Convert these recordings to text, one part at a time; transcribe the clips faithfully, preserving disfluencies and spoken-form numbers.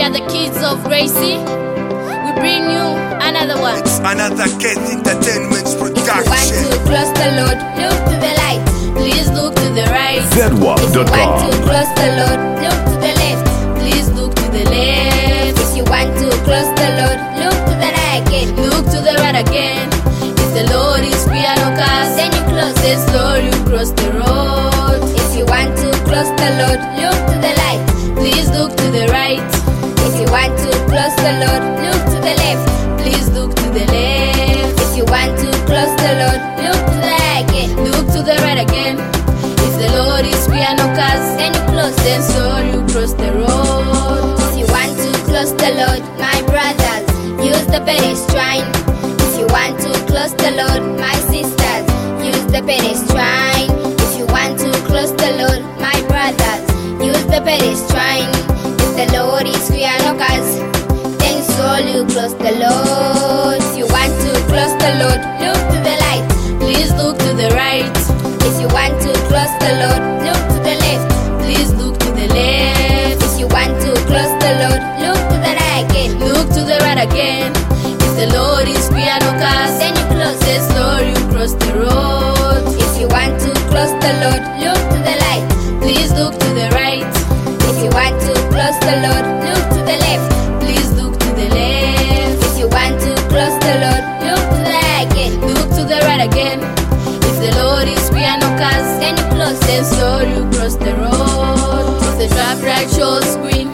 are the kids of Gracie. We bring you another one. It's another Keith Entertainment's production. If you want to cross the Lord, look to the light. Please look to the right. Z W A P dot com. If you want to cross the Lord, look to the left. Please look to the left. If you want to cross the Lord, look to the right again. Look to the right again. If the Lord is piano cars, then you close this door, you cross the road. If you want to cross the Lord, look to the light. Please look to the right. If you want to cross the Lord, look to the left. Please look to the left. If you want to cross the Lord, look to the right again. Look to the right again. If the Lord is piano cars, then you close then so you cross the road. If you want to cross the Lord, my brothers, use the pedestrian. If you want to cross the Lord, my sisters, use the pedestrian. If you want to cross the Lord, my brothers, use the pedestrian. If the Lord is piano cars, then so you cross the Lord. If you want to cross the Lord, look to the light. Please look to the right. If you want to cross the Lord, look to the left. Please look to the left. If you want to cross the Lord, look to the right again. Look to the right again. If the Lord is piano cars, then you close the door, you cross the road. If you want to cross the Lord, look to the light. Please look to the right. If you want to cross the Lord, look to the left. Please look to the left. If you want to cross the Lord, look to the right again. Look to the right again. If the Lord is piano cars, then you close the door, you cross the road. If the traffic light shows green,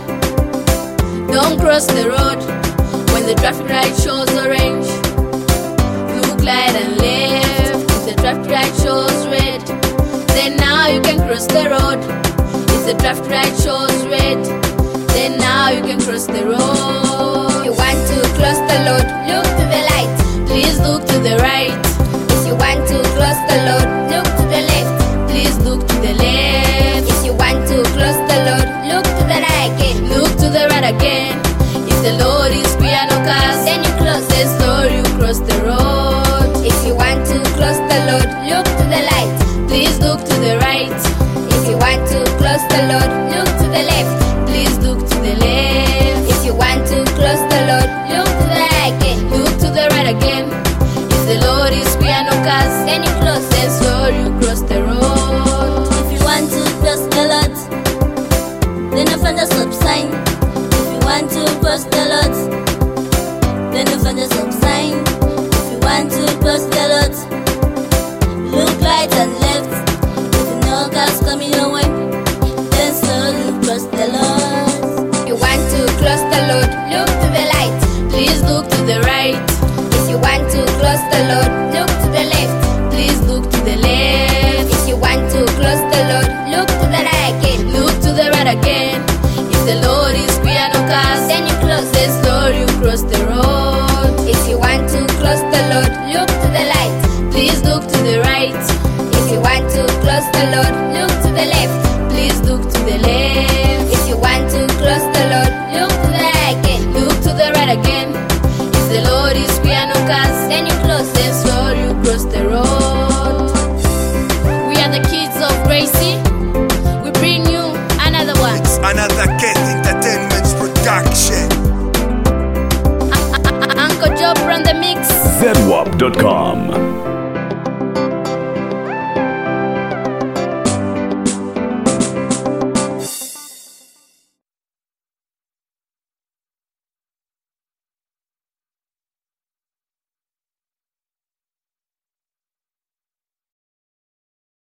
don't cross the road. When the traffic light shows orange, look right and left. If the traffic light shows red, then now you can cross the road. If the traffic light shows red, then now you can cross the road. If you want to cross the road, look to the light. Please look to the right. If you want to cross the road, look to the left. Please look to the left. If you want to cross the road, look to the right again. Look to the right again. If the Lord is piano cars, then you close the door, you cross the road. If you want to cross the road, look to the light. Please look to the right. If you want to cross the road, look to the left. Please look to the left. If you want to cross the road, look to the right again. Look to the right again. If the Lord is piano cars, then you close the door, you cross the road. If you want to cross the Lord, then you find a stop sign. If you want to cross the Lord, then you find a stop sign. If you want to cross the Lord, look right and left. If you know cars coming your way, then so you cross the Lord. If you want to cross the road, look to the light. Please look to the right. If you want to cross the road, look to the left. Please look to the left. If you want to cross the road, look to the right again. Look to the right again. If the Lord is piano cars, then you close the door, you cross the road. If you want to cross the road, look to the light. Please look to the right. If you want to cross the road, look to the left. Please look to the left. If you want to cross the road, look to the right again. Look to the right again. If the Lord is piano cars, then you close the door, you cross the road. We are the kids of Gracie. We bring you another one. It's another Keith Entertainment's production. Uncle Joe from the mix. Z W A P dot com.